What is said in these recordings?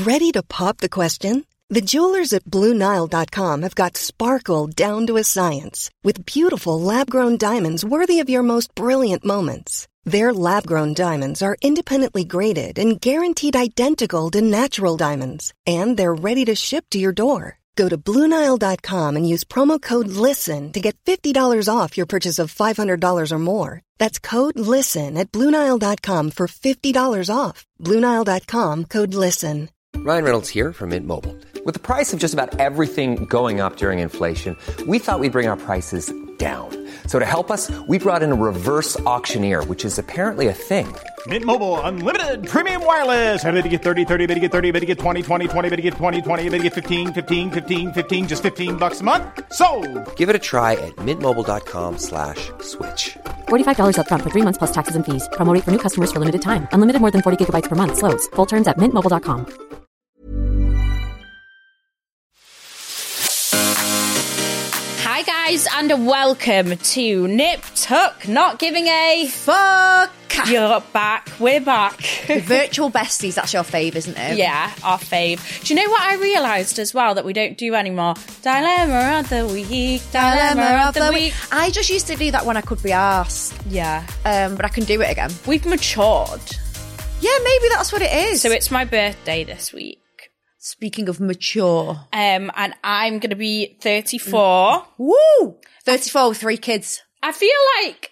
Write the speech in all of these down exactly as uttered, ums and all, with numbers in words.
Ready to pop the question? The jewelers at Blue Nile dot com have got sparkle down to a science with beautiful lab-grown diamonds worthy of your most brilliant moments. Their lab-grown diamonds are independently graded and guaranteed identical to natural diamonds, and they're ready to ship to your door. Go to Blue Nile dot com and use promo code LISTEN to get fifty dollars off your purchase of five hundred dollars or more. That's code LISTEN at Blue Nile dot com for fifty dollars off. Blue Nile dot com, code LISTEN. Ryan Reynolds here from Mint Mobile. With the price of just about everything going up during inflation, we thought we'd bring our prices down. So to help us, we brought in a reverse auctioneer, which is apparently a thing. Mint Mobile Unlimited Premium Wireless. How to get thirty, thirty, how to get thirty, how to get twenty, twenty, twenty, how to get twenty, twenty, how to get fifteen, fifteen, fifteen, fifteen, just fifteen bucks a month? Sold! Give it a try at mintmobile.com slash switch. forty-five dollars up front for three months plus taxes and fees. Promo rate for new customers for limited time. Unlimited more than forty gigabytes per month. Slows full terms at mint mobile dot com. Hi guys, and welcome to Nip Tuck, not giving a fuck. You're back, we're back. The virtual besties, that's your fave, isn't it? Yeah, our fave. Do you know what I realised as well that we don't do anymore? Dilemma of the week, dilemma, dilemma of the, the week. week. I just used to do that when I could be arsed. Yeah. Um, but I can do it again. We've matured. Yeah, maybe that's what it is. So it's my birthday this week. Speaking of mature. Um, and I'm going to be thirty-four. Woo! thirty-four with three kids. I feel like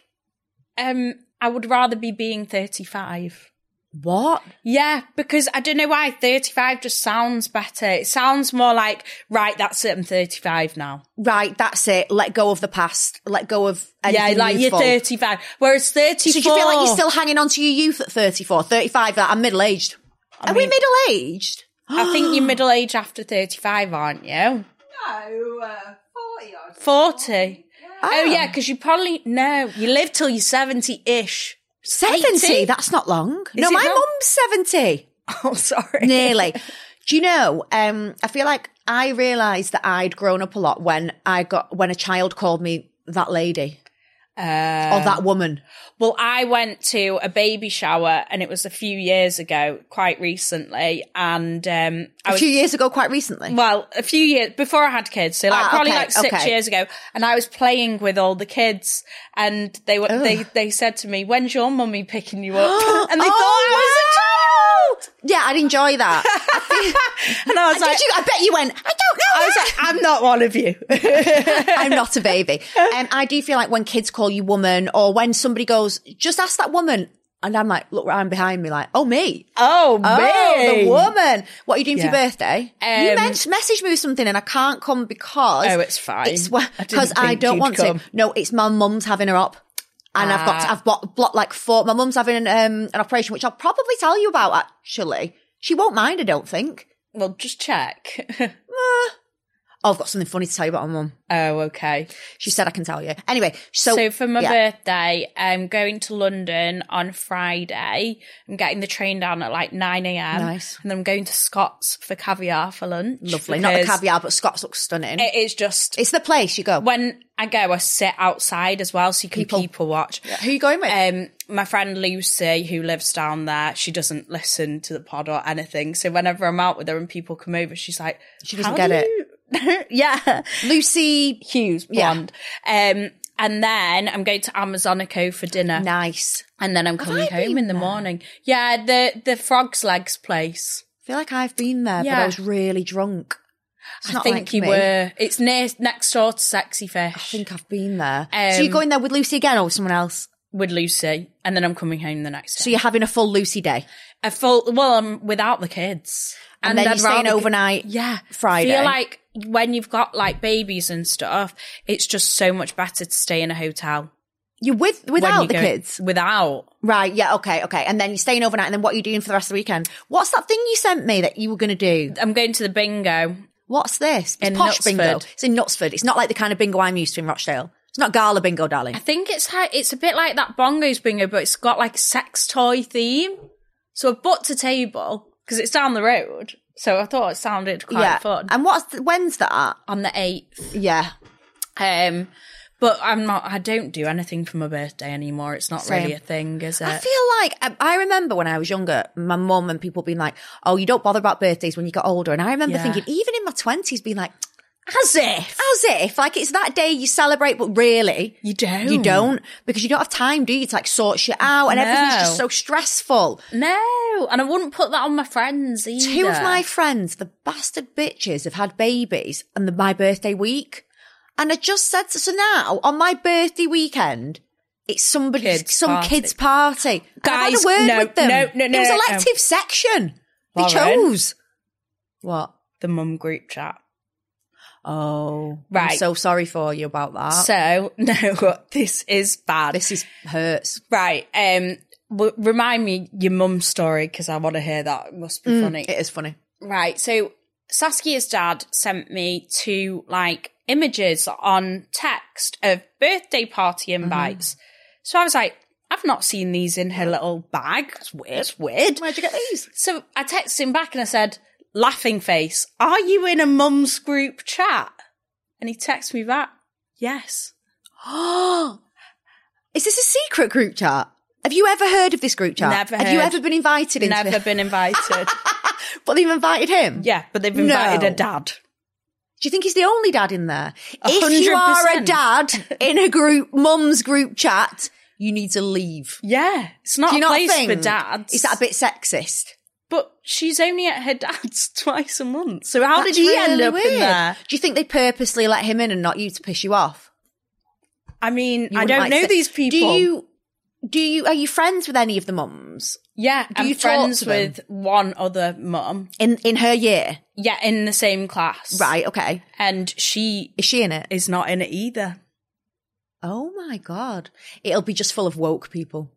um, I would rather be being thirty-five. What? Yeah, because I don't know why thirty-five just sounds better. It sounds more like, right, that's it, I'm thirty-five now. Right, that's it. Let go of the past. Let go of anything Yeah, like youthful. You're thirty-five. Whereas thirty-four... So do you feel like you're still hanging on to your youth at thirty-four? thirty-five, that I'm middle-aged. I Are mean, we middle-aged? I think you're middle-aged after thirty-five, aren't you? No, uh, forty odd. forty? Oh, oh yeah, because you probably... No, you live till you're seventy-ish. seventy? eighty? That's not long. Is no, it my not? mum's seventy. Oh, sorry. Nearly. Do you know, um, I feel like I realised that I'd grown up a lot when I got, when a child called me that lady. Uh, or that woman. Well, I went to a baby shower and it was a few years ago, quite recently. And um, I A was, few years ago, quite recently? Well, a few years before I had kids. So like Ah, probably okay, like six okay. years ago. And I was playing with all the kids and they were, they, they said to me, when's your mummy picking you up? And they Oh, thought I was a child. Yeah, I'd enjoy that. I feel, And I was Did like, you, I bet you went, I don't know. I was like, I'm not one of you. I'm not a baby. Um, I do feel like when kids call you woman or when somebody goes, just ask that woman. And I'm like, look right behind me like, oh, me. Oh, me. Oh, the woman. What are you doing Yeah. for your birthday? Um, you meant message me with something and I can't come because... Oh, it's fine. It's I because didn't I, think don't you'd want come. to. No, it's my mum's having her up. And I've got, Ah. I've bought, blocked like four, my mum's having an, um, an operation, which I'll probably tell you about actually. She won't mind, I don't think. Well, just check. Oh, I've got something funny to tell you about my mum. Oh, okay. She said I can tell you. Anyway, so... So for my yeah. birthday, I'm going to London on Friday. I'm getting the train down at like nine a.m. Nice. And then I'm going to Scott's for caviar for lunch. Lovely. Not the because caviar, but Scott's looks stunning. It is just... It's the place you go. When I go, I sit outside as well so you can People. people, watch. Who are you going with? Um, my friend Lucy, who lives down there, she doesn't listen to the pod or anything. So whenever I'm out with her and people come over, she's like... She doesn't "How get do it." you-" Yeah. Lucy... Hughes, Yeah. blonde. Um, and then I'm going to Amazonico for dinner. Nice. And then I'm Have coming I home been in the there? morning. Yeah, the the Frog's Legs place. I feel like I've been there, but Yeah. I was really drunk. It's I not think like you me. were. It's near next door to Sexy Fish. I think I've been there. Um, so you're going there with Lucy again or with someone else? with Lucy, and then I'm coming home the next day. So you're having a full Lucy day? A full. Well, I'm without the kids. And, then I'd you're staying rather- overnight Yeah, Friday. I feel like when you've got like babies and stuff, it's just so much better to stay in a hotel. You're with, when without you the go- kids? Without. Right, yeah, okay, okay. And then you're staying overnight, and then what are you doing for the rest of the weekend? What's that thing you sent me that you were going to do? I'm going to the bingo. What's this? It's In posh Knutsford. bingo. It's in Knutsford. It's not like the kind of bingo I'm used to in Rochdale. It's not gala bingo, darling. I think it's how, it's a bit like that Bongos bingo, but it's got like a sex toy theme. So I booked a table because it's down the road. So I thought it sounded quite yeah. fun. And what's the, when's that at? On the eighth. Yeah. Um, But I'm not, I don't do anything for my birthday anymore. It's not Same. really a thing, is it? I feel like, I, I remember when I was younger, my mum and people being like, oh, you don't bother about birthdays when you get older. And I remember Yeah. thinking, even in my twenties, being like, As if. as if, like it's that day you celebrate, but really, You don't. you don't, because you don't have time, do you, to like sort shit out, and everything's No. just so stressful. No. And I wouldn't put that on my friends either. Two of my friends, the bastard bitches, have had babies on the, my birthday week. And I just said, to, so now, on my birthday weekend, it's somebody's, Kids some party. kid's party. And I've Guys, had a word no, with them. no, no, no, It was no, elective section. They Lauren. chose. What? The mum group chat. Oh, I'm Right. so sorry for you about that. So, no, this is bad. This is hurts. Right. Um, w- remind me your mum's story, because I want to hear that. It must be funny. It is funny. Right. So Saskia's dad sent me two like images on text of birthday party invites. So I was like, I've not seen these in her little bag. It's weird. It's weird. Where'd you get these? So I texted him back and I said, laughing face, are you in a mum's group chat? And he texted me back, yes. Is this a secret group chat? Have you ever heard of this group chat? Never Have you heard. ever been invited into Never it? been invited. But they've invited him? Yeah, but they've invited No. a dad. Do you think he's the only dad in there? A If you hundred are a percent. dad in a group, mum's group chat, you need to leave. Yeah, it's not Do you a not place think? for dads. Is that a bit sexist? But she's only at her dad's twice a month. So how That's did he end really up weird. in there? Do you think they purposely let him in and not you to piss you off? I mean, You I wouldn't don't like know to- these people. Do you? Do you? Are you friends with any of the mums Yeah, do I'm you talk friends to them? with one other mum. in in her year? Yeah, in the same class. Right. Okay. And she Is she in it? is not in it either. Oh my God. It'll be just full of woke people.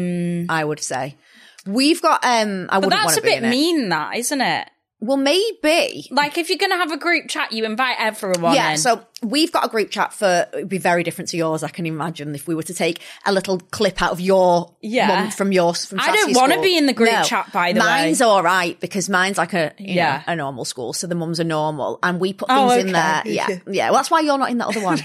I would say. We've got, um, I But wouldn't that's want a to be bit in it. mean, that, isn't it? Well, maybe. Like, if you're going to have a group chat, you invite everyone Yeah, in. so we've got a group chat for, it would be very different to yours, I can imagine, if we were to take a little clip out of your Yeah. mum from yours. From I don't Sassie's wanna school. be in the group No. chat, by the way. Mine's all right, because mine's like a, you Yeah. know, a normal school, so the mums are normal, and we put Oh, things in okay. there. Yeah, yeah. Well, that's why you're not in that other one.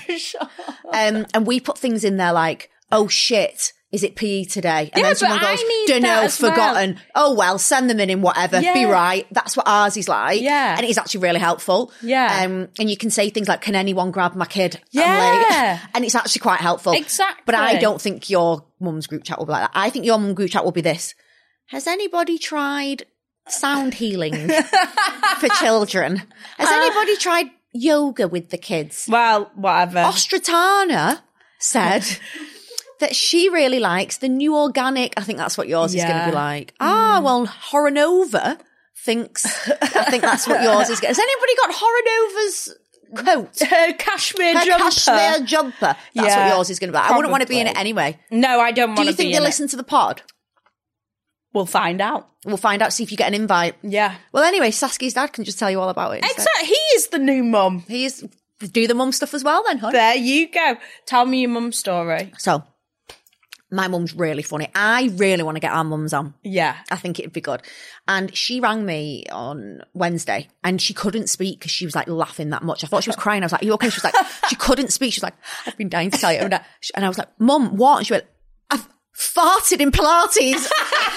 um, and we put things in there like, oh shit, is it P E today? And Yeah, then someone but I goes, need don't that know, as well. forgotten. Oh well, send them in in whatever. Be Yeah. right. That's what ours is like. Yeah. And it is actually really helpful. Yeah. Um, and you can say things like, can anyone grab my kid? I'm Yeah. late. And it's actually quite helpful. Exactly. But I don't think your mum's group chat will be like that. I think your mum group chat will be this. Has anybody tried sound healing for children? Has anybody tried yoga with the kids? Well, whatever. Ostratana said that she really likes the new organic. I think that's what yours is going to Yeah. be like. Ah, well, Horanova thinks, I think that's what yours is. Has anybody got Horanova's coat? Her cashmere Her jumper. cashmere jumper. That's Yeah, what yours is going to be like. I wouldn't want to be in it probably. anyway. No, I don't Do want you to be think in they it. listen to the pod? We'll find out. We'll find out, see if you get an invite. Yeah. Well, anyway, Saskia's dad can just tell you all about it. instead. Exactly. He is the new mum. He's do the mum stuff as well then, hon. There you go. Tell me your mum's story. So, my mum's really funny. I really want to get our mums on. Yeah. I think it'd be good. And she rang me on Wednesday and she couldn't speak because she was like laughing that much. I thought she was crying. I was like, are you okay? She was like, she couldn't speak. She was like, I've been dying to tell you. And I was like, Mum, what? And she went, I've farted in Pilates. And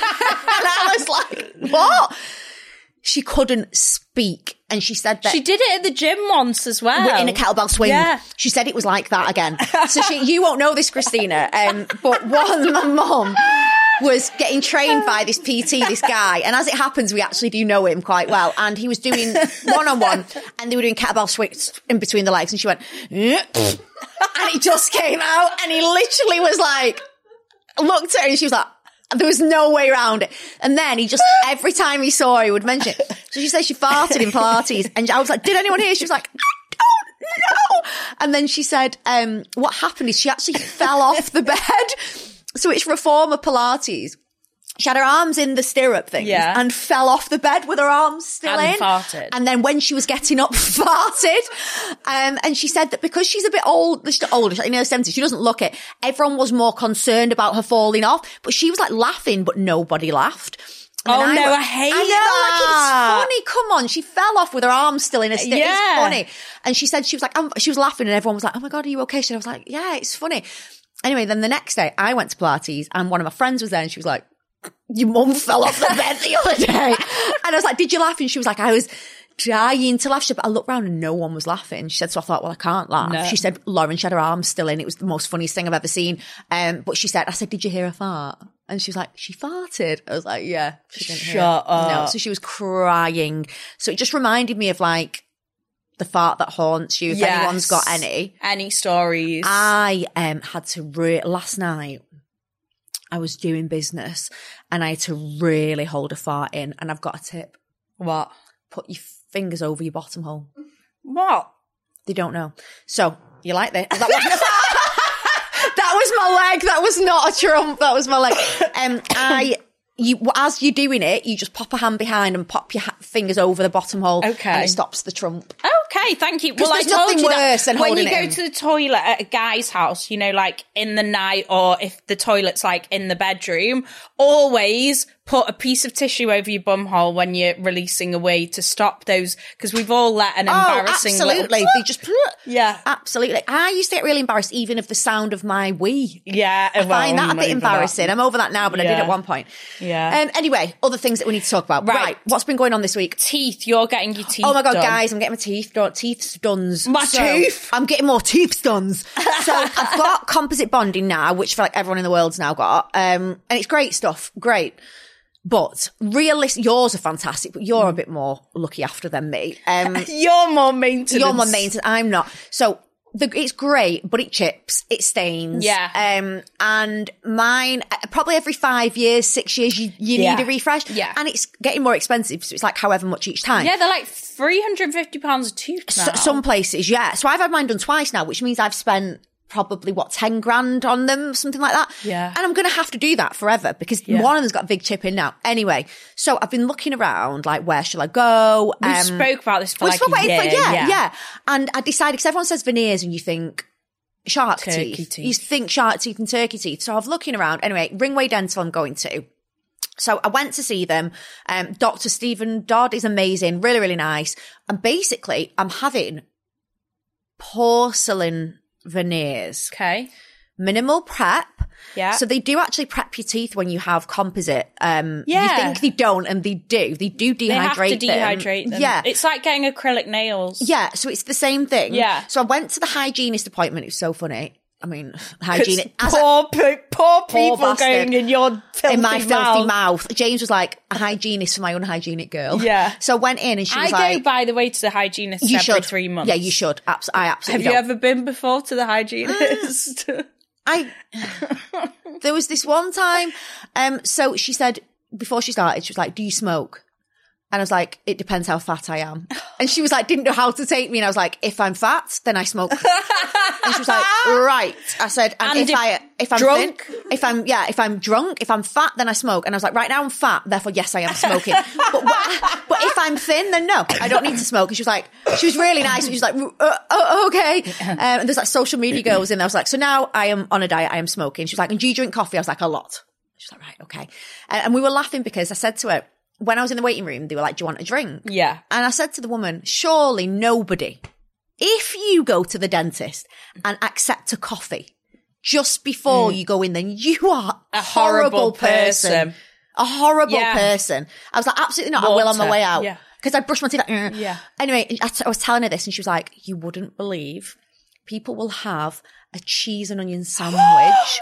I was like, what? She couldn't speak. And she said that She did it at the gym once as well. in a kettlebell swing. Yeah. She said it was like that again. So she, you won't know this, Christina. Um, but one, my mum was getting trained by this P T, this guy. And as it happens, we actually do know him quite well. And he was doing one-on-one and they were doing kettlebell swings in between the legs. And she went, "Eh." And it just came out. And he literally was like, looked at her and she was like, there was no way around it. And then he just, every time he saw her, he would mention it. So she said she farted in Pilates. And I was like, did anyone hear? She was like, I don't know. And then she said, um, what happened is she actually fell off the bed. So it's reformer Pilates. She had her arms in the stirrup things Yeah. and fell off the bed with her arms still And in. farted. And then when she was getting up, farted. Um, and she said that because she's a bit old, she's older, she's like in her seventies, she doesn't look it. Everyone was more concerned about her falling off, but she was like laughing, but nobody laughed. And Oh, then no, went- I hate I know, that. like, it's funny. Come on. She fell off with her arm still in a stick. Yeah. It's funny. And she said, she was like, um, she was laughing and everyone was like, oh my God, are you okay? She was like, yeah, it's funny. Anyway, then the next day I went to Pilates and one of my friends was there and she was like, your mum fell off the bed the other day. And I was like, did you laugh? And she was like, I was dying to laugh. She said, but I looked around and no one was laughing. She said, so I thought, well, I can't laugh. No. She said, Lauren, she had her arm still in. It was the most funniest thing I've ever seen. Um, but she said, I said, did you hear her fart? And she was like, she farted. I was like, yeah. She didn't hear Shut it. No. up. So she was crying. So it just reminded me of like the fart that haunts you. If Yes. anyone's got any. Any stories? I um had to re- last night I was doing business and I had to really hold a fart in, and I've got a tip. What? Put your fingers over your bottom hole. What? They don't know. So you like this? That wasn't a fart. That was my leg. That was not a trump. That was my leg. Um, I you as you're doing it, you just pop a hand behind and pop your ha- fingers over the bottom hole. Okay. And it stops the trump. Okay, thank you. Well, I there's told nothing you that worse than when you holding go it in. to the toilet at a guy's house, you know, like in the night, or if the toilet's like in the bedroom, always put a piece of tissue over your bum hole when you're releasing a wee to stop those, because we've all let an embarrassing oh, absolutely. little... They just Yeah. absolutely. I used to get really embarrassed even of the sound of my wee. Yeah, I find well, that a I'm bit over embarrassing. that. I'm over that now, but I did Yeah. at one point. Yeah. Um, anyway, other things that we need to talk about. Right. Right. What's been going on this week? Teeth, you're getting your teeth Oh my God, done. guys, I'm getting my teeth done. Teeth stuns. My So, tooth? I'm getting more teeth stuns. So I've got composite bonding now, which I feel like everyone in the world's now got. Um, and it's great stuff. Great. But realistic, yours are fantastic, but you're a bit more lucky after than me. Um, You're more maintenance. You're more maintenance. I'm not. So the, it's great, but it chips, it stains. Yeah. Um, and mine, uh, probably every five years, six years, you, you Yeah. need a refresh. Yeah. And it's getting more expensive. So it's like however much each time. Yeah, they're like three hundred fifty pounds a tooth now. S- some places, yeah. So I've had mine done twice now, which means I've spent probably what, ten grand on them, something like that. Yeah. And I'm going to have to do that forever because Yeah. one of them's got a big chip in now. Anyway, so I've been looking around, like, where shall I go? We Um, spoke about this for we like spoke a about it year. for- yeah, yeah, yeah. And I decided, because everyone says veneers and you think shark Turkey teeth. teeth. You think shark teeth and turkey teeth. So I was looking around. Anyway, Ringway Dental I'm going to. So I went to see them. Um, Doctor Stephen Dodd is amazing, really, really nice. And basically, I'm having porcelain veneers. Okay. Minimal prep. Yeah. So they do actually prep your teeth when you have composite. Um, Yeah. You think they don't, and they do. They do They have dehydrate to them. dehydrate them. Yeah. It's like getting acrylic nails. Yeah, so it's the same thing. Yeah. So I went to the hygienist appointment. It was so funny. I mean, hygienist. It's Poor, pe- poor people bastard. going in your filthy in my mouth. filthy mouth. James was like, a hygienist for my unhygienic girl. Yeah. So I went in and she I was go, like, by the way, to the hygienist you every should. three months. Yeah, you should. Abs- I Have absolutely you don't. ever been before to the hygienist? I, there was this one time, um, so she said, before she started, she was like, do you smoke? And I was like, it depends how fat I am. And she was like, didn't know how to take me. And I was like, if I'm fat, then I smoke. And she was like, right. I said, and, And if, if I, if I'm drunk? thin, if I'm, yeah, if I'm drunk, if I'm fat, then I smoke. And I was like, right now I'm fat, therefore, yes, I am smoking. but, wha- but if I'm thin, then no, I don't need to smoke. And she was like, she was really nice. And she was like, uh, oh, okay. Um, and there's like social media girls in there. I was like, so now I am on a diet, I am smoking. She was like, and do you drink coffee? I was like, a lot. She was like, right, okay. Uh, and we were laughing because I said to her, when I was in the waiting room, they were like, do you want a drink? Yeah. And I said to the woman, surely nobody, if you go to the dentist and accept a coffee just before you go in, then you are A a horrible, horrible person. person. A horrible Yeah. person. I was like, absolutely not. I will on my Water. way out. Yeah. Because I brushed my teeth. Like, "Mm." Yeah. Anyway, I, t- I was telling her this and she was like, you wouldn't believe people will have a cheese and onion sandwich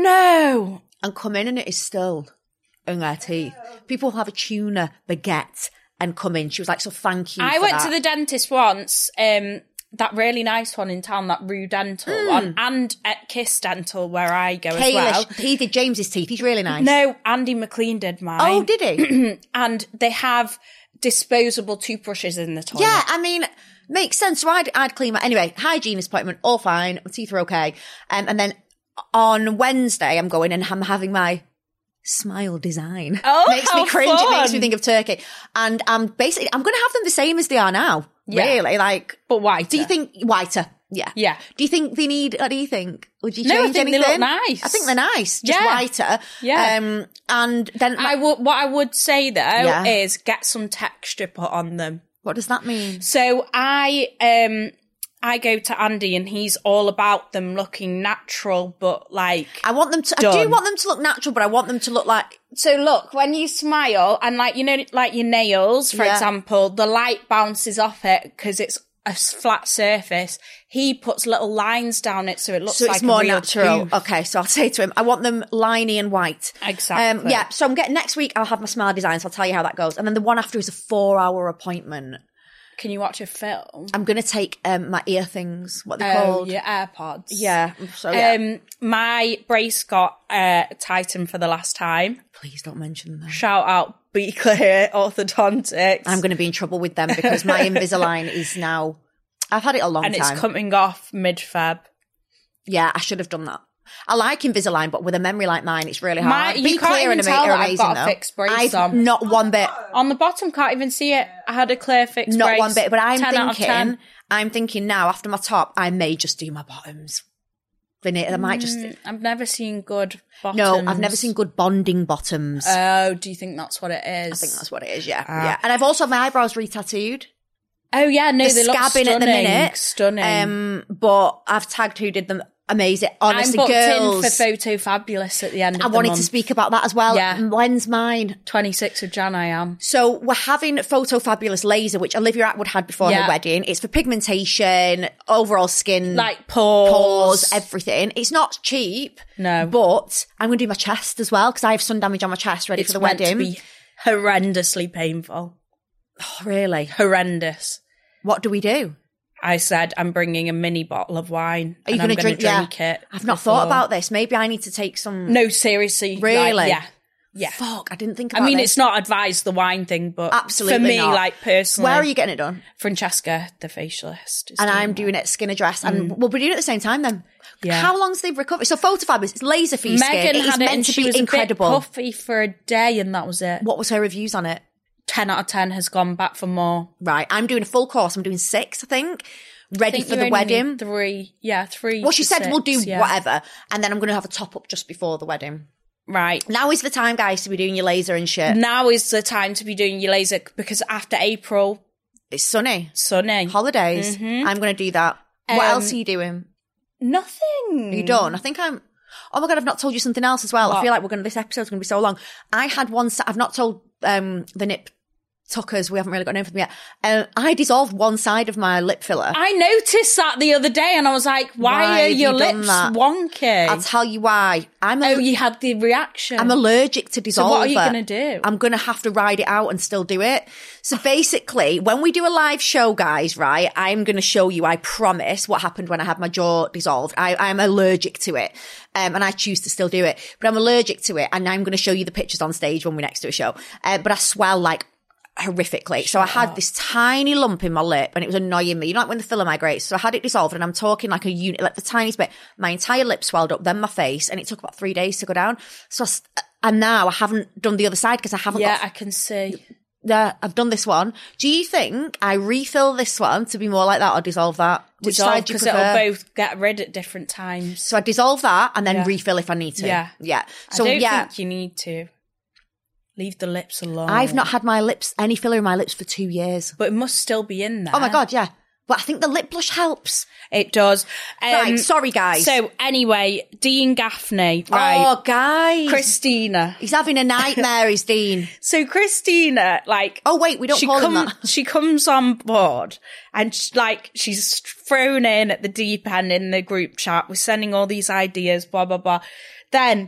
No. and come in and it is still in their teeth. People have a tuna baguette and come in. She was like, so thank you I for went that. to the dentist once, um, that really nice one in town, that Rue Dental one, and at Kiss Dental, where I go as well. Kayla, he did James's teeth. He's really nice. No, Andy McLean did mine. Oh, did he? And they have disposable toothbrushes in the toilet. Yeah, I mean, makes sense. So I'd, I'd clean my... Anyway, hygienist appointment, all fine. My teeth are okay. Um, and then on Wednesday, I'm going and I'm having my smile design. Oh, makes me how cringe. It makes me fun. think of Turkey. And I'm basically... I'm going to have them the same as they are now. Yeah. Really, like... But whiter. Do you think... Whiter. Yeah. Yeah. Do you think they need, what do you think? Would you change No, I think anything? they look nice. I think they're nice. Just Yeah. whiter. Yeah. Um, and then, I would, what I would say though Yeah. is get some texture put on them. what does that mean? So I, um, I go to Andy and he's all about them looking natural, but like I want them to, I do done. want them to look natural, but I want them to look like, So look, when you smile and like, you know, like your nails, for Yeah. example, the light bounces off it because it's a s- flat surface. He puts little lines down it so it looks so like it's more a real natural. tooth. Okay, so I'll say to him, I want them liney and white. Exactly. Um, yeah, so I'm getting, next week I'll have my smile design, so I'll tell you how that goes. And then the one after is a four hour appointment. Can you watch a film? I'm going to take um, my ear things, what they're Oh, called. your AirPods. Yeah, so yeah. Um, my brace got uh, tightened for the last time. Please don't mention that. Shout out Be Clear Orthodontics. I'm going to be in trouble with them because my Invisalign is now, I've had it a long and time. it's coming off mid-Feb. Yeah, I should have done that. I like Invisalign, but with a memory like mine, it's really My- hard. you Be can't Clear even and tell are that I've amazing, got a though. fixed brace I've on. not one bit. On the bottom, can't even see it. I had a clear fixed Not brace. one bit, but I'm ten out of thinking, ten. I'm thinking now after my top, I may just do my bottoms. They might just. Mm, I've never seen good bottoms. No, I've never seen good bonding bottoms. Oh, do you think that's what it is? I think that's what it is. Yeah, Ah. yeah. And I've also had my eyebrows re-tattooed. Oh yeah, no, They're they look scabbing stunning. at the minute. Stunning. Um, but I've tagged who did them. Amazing. Honestly, I'm booked girls. in for Photo Fabulous at the end of I the wanted month. to speak about that as well. Yeah. When's mine? twenty-sixth of January I am. So we're having Photo Fabulous Laser, which Olivia Atwood had before Yeah. her wedding. It's for pigmentation, overall skin, Like pores. pores, everything. It's not cheap. No. But I'm going to do my chest as well because I have sun damage on my chest ready It's for the meant wedding. to be horrendously painful. Oh, really? Horrendous. What do we do? I said I'm bringing a mini bottle of wine. Are you going to drink, drink yeah. it? I've not before. thought about this. Maybe I need to take some. No, seriously. like, Really? yeah. Yeah. Fuck, I didn't think I about mean, this. it's not advised the wine thing, but Absolutely for me, not. like personally, Where are you getting it done? Francesca, the facialist, is And I'm that. doing it skin address, and we'll be doing it at the same time then. Yeah. How long's the recovery? So Photo Fabulous, it's laser for your skin. Megan It is had it, meant and to she be was incredible. a bit puffy for a day, and that was it. What was her reviews on it? Ten out of ten has gone back for more. Right, I'm doing a full course. I'm doing six, I think. I Ready think for you the only wedding. need Three, yeah, three. Well, she to said we'll do six, yeah. whatever, and then I'm going to have a top up just before the wedding. Right. Now is the time, guys, to be doing your laser and shit. Now is the time to be doing your laser because after April, It's sunny. sunny. Holidays. I'm going to do that. What Um, else are you doing? Nothing. Are you done? I think I'm. Oh my God, I've not told you something else as well. I What? feel like we're going to, this episode's going to be so long. I had one, si- I've not told um, the nip tuckers, we haven't really got a name for them yet. Um, I dissolved one side of my lip filler. I noticed that the other day and I was like, why, Why are have your you done lips that? wonky? I'll tell you why. I'm oh, a, you had the reaction. I'm allergic to dissolver. what are you gonna do? I'm going to have to ride it out and still do it. So basically, when we do a live show, guys, right, I'm going to show you, I promise, what happened when I had my jaw dissolved. I, I'm allergic to it. Um, and I choose to still do it. But I'm allergic to it. And I'm going to show you the pictures on stage when we're next to a show. Uh, but I swell like horrifically. So I had this tiny lump in my lip and it was annoying me. You know, like when the filler migrates. So I had it dissolved and I'm talking like a unit, like the tiniest bit. My entire lip swelled up, then my face, and it took about three days to go down. So I, st- and now I haven't done the other side because I haven't yeah, got I can see. there. I've done this one. Do you think I refill this one to be more like that or dissolve that? Which side do you Because it'll prefer? both get rid at different times. So I dissolve that and then Yeah. refill if I need to. Yeah. Yeah. So I don't yeah, think you need to. Leave the lips alone. I've not had my lips, any filler in my lips for two years. But it must still be in there. Oh my God, yeah. But I think the lip blush helps. It does. Um, Right, sorry guys. So anyway, Dean Gaffney, right? Oh, guys. Christina. He's having a nightmare, is Dean. So Christina, like, Oh, wait, we don't she call him come- that. She comes on board and she, like she's thrown in at the deep end in the group chat. We're sending all these ideas, blah blah blah. Then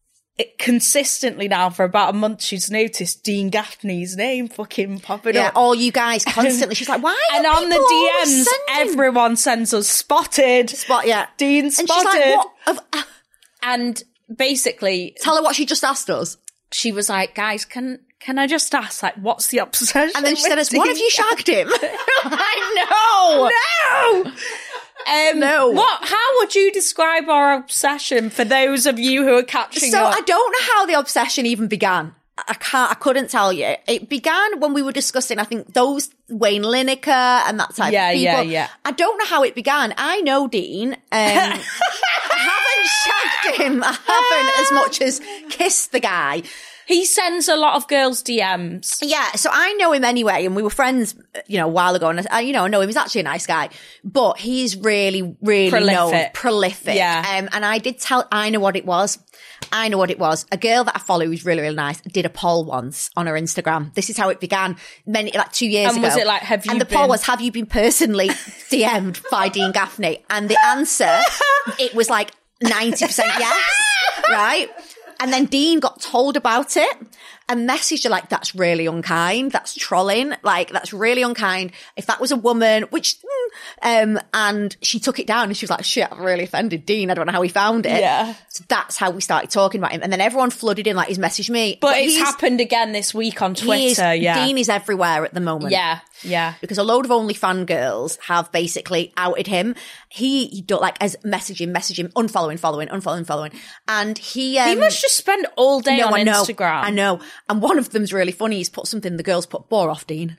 it consistently now for about a month, she's noticed Dean Gaffney's name fucking popping Yeah, up. all you guys constantly. She's like, why are And on the people D always Ms, sending- everyone sends us spotted. Spot, yeah. Dean And spotted. she's like, what? Of- uh, And basically, Tell her what she just asked us. she was like, guys, can can I just ask, like, what's the obsession? And then she said, with "Has one of Dean you shagged him?" I know. No. Um, No. What? How would you describe our obsession for those of you who are catching So up? I don't know how the obsession even began. I can't, I couldn't tell you. It began when we were discussing, I think, those Wayne Lineker and that type yeah, of people. Yeah, yeah, I don't know how it began. I know Dean. Um, I haven't shagged him. I haven't as much as kissed the guy. He sends a lot of girls D Ms. Yeah, so I know him anyway, and we were friends, you know, a while ago, and I, you know, I know him. He's actually a nice guy, but he's really, really prolific. known, prolific. Yeah. Um, and I did tell, I know what it was. I know what it was. A girl that I follow who's really, really nice did a poll once on her Instagram. This is how it began, many like two years and ago. And was it like, have you? And the been... poll was, have you been personally D M'd by Dean Gaffney? And the answer, it was like ninety percent yes, right? And then Dean got told about it and messaged her like, that's really unkind. That's trolling. Like, that's really unkind. If that was a woman, which, um, and she took it down and she was like, shit, I've really offended Dean. I don't know how he found it. Yeah. So that's how we started talking about him. And then everyone flooded in, like, he's messaged me. But, but it's happened again this week on Twitter. Is, yeah. Dean is everywhere at the moment. Yeah. Yeah. Because a load of OnlyFans girls have basically outed him. He, he don't like as messaging, messaging, unfollowing, following, unfollowing, following. And he, um, he must just spend all day no, on I know, Instagram. I know. And one of them's really funny. He's put something, the girls put, bore off Dean.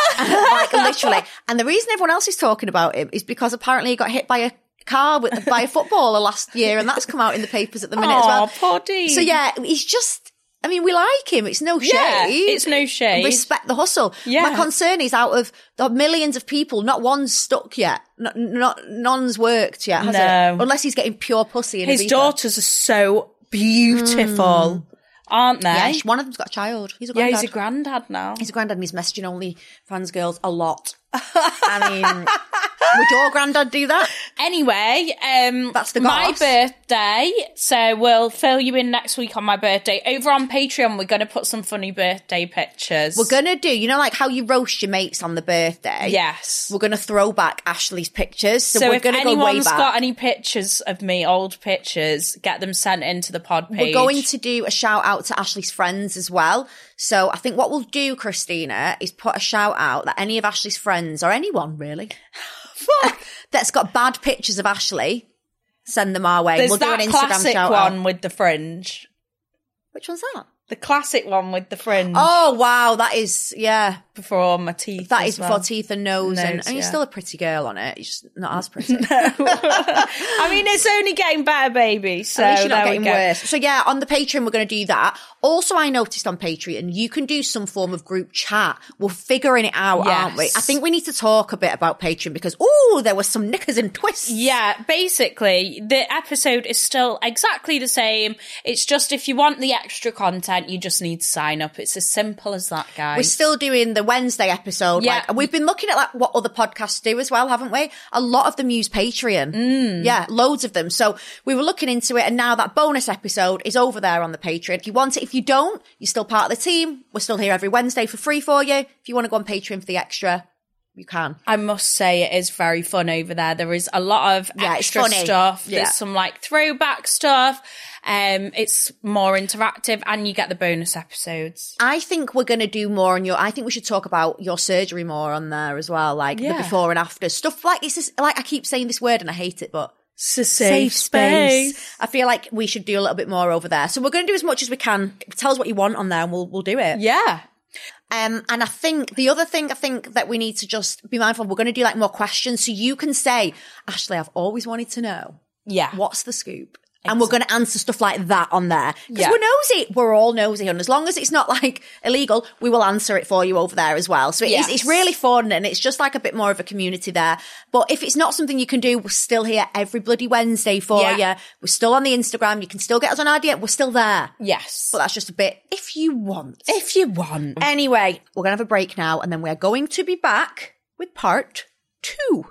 Like, literally. And the reason everyone else is talking about him is because apparently he got hit by a car with, by a footballer last year, and that's come out in the papers at the minute Aww, as well. Poor Dean. So yeah, he's just, I mean, we like him. It's no shade. Yeah, it's no shade. Respect the hustle. Yeah. My concern is out of the millions of people, not one's stuck yet. Not, not none's worked yet, has no. it? Unless he's getting pure pussy. In His Ibiza. daughters are so beautiful, mm. aren't they? Yeah, one of them's got a child. He's a yeah, granddad. he's a granddad now. He's a granddad and he's messaging only fans girls a lot. I mean, would your granddad do that? Anyway, um, that's the my goss. birthday. So we'll fill you in next week on my birthday. Over on Patreon, we're going to put some funny birthday pictures. We're going to do, you know, like how you roast your mates on the birthday? Yes. We're going to throw back Ashley's pictures. So, so we're if going to go way anyone's back. got any pictures of me, old pictures, get them sent into the pod page. We're going to do a shout out to Ashley's friends as well. So I think what we'll do, Christina, is put a shout out that any of Ashley's friends, or anyone really, that's got bad pictures of Ashley, send them our way. There's we'll that do an Instagram classic shout one out. with the fringe. Which one's that? The classic one with the fringe. Oh, wow. That is, yeah. Before my teeth. That as is well. before teeth and nose. nose and, and yeah. you're still a pretty girl on it. You're just not as pretty. No. I mean, it's only getting better, baby. So at least you're not there getting we go. worse. So yeah, on the Patreon, we're going to do that. Also, I noticed on Patreon, you can do some form of group chat. We're figuring it out, yes. aren't we? I think we need to talk a bit about Patreon because, ooh, there were some knickers and twists. Yeah, basically, the episode is still exactly the same. It's just if you want the extra content, you just need to sign up. It's as simple as that, guys. We're still doing the Wednesday episode. Yeah. Like, and we've been looking at like what other podcasts do as well, haven't we? A lot of them use Patreon. Mm. Yeah, loads of them. So we were looking into it, and now that bonus episode is over there on the Patreon. If you want it, if you don't, you're still part of the team. We're still here every Wednesday for free for you. If you want to go on Patreon for the extra, you can. I must say it is very fun over there. There is a lot of Yeah, it's extra funny. stuff. Yeah. There's some like throwback stuff. Um, it's more interactive and you get the bonus episodes. I think we're going to do more on your, I think we should talk about your surgery more on there as well. Like Yeah. the before and after stuff. Like it's just, like I keep saying this word and I hate it, but It's a safe, space. I feel like we should do a little bit more over there. So we're going to do as much as we can. Tell us what you want on there and we'll, we'll do it. Yeah. Um, and I think the other thing I think that we need to just be mindful of, we're going to do like more questions. So you can say, Ashley, I've always wanted to know. Yeah. What's the scoop? And we're going to answer stuff like that on there. Because Yeah. we're nosy. We're all nosy. And as long as it's not like illegal, we will answer it for you over there as well. So it Yes. is, it's really fun and it's just like a bit more of a community there. But if it's not something you can do, we're still here every bloody Wednesday for Yeah. you. We're still on the Instagram. You can still get us on R D M. We're still there. Yes. But that's just a bit if you want. If you want. Anyway, we're going to have a break now and then we're going to be back with part two.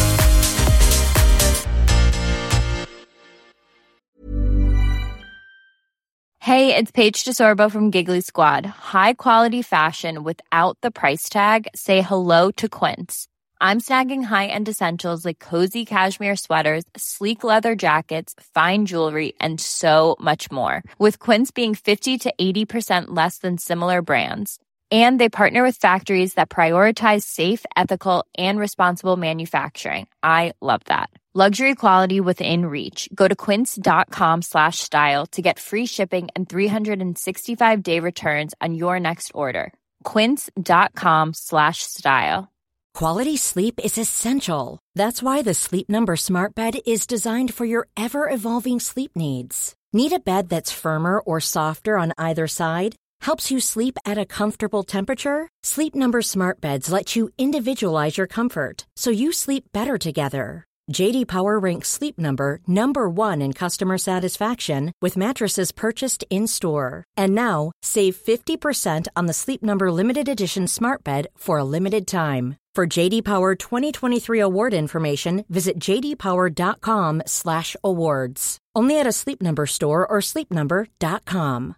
Hey, it's Paige DeSorbo from Giggly Squad. High quality fashion without the price tag. Say hello to Quince. I'm snagging high-end essentials like cozy cashmere sweaters, sleek leather jackets, fine jewelry, and so much more. With Quince being fifty to eighty percent less than similar brands. And they partner with factories that prioritize safe, ethical, and responsible manufacturing. I love that. Luxury quality within reach. Go to quince.com slash style to get free shipping and three sixty-five day returns on your next order. Quince.com slash style. Quality sleep is essential. That's why the Sleep Number Smart Bed is designed for your ever-evolving sleep needs. Need a bed that's firmer or softer on either side? Helps you sleep at a comfortable temperature? Sleep Number Smart Beds let you individualize your comfort, so you sleep better together. J D Power ranks Sleep Number number one in customer satisfaction with mattresses purchased in-store. And now, save fifty percent on the Sleep Number Limited Edition Smart Bed for a limited time. For J D Power twenty twenty-three award information, visit j d power dot com slash awards. Only at a Sleep Number store or sleep number dot com.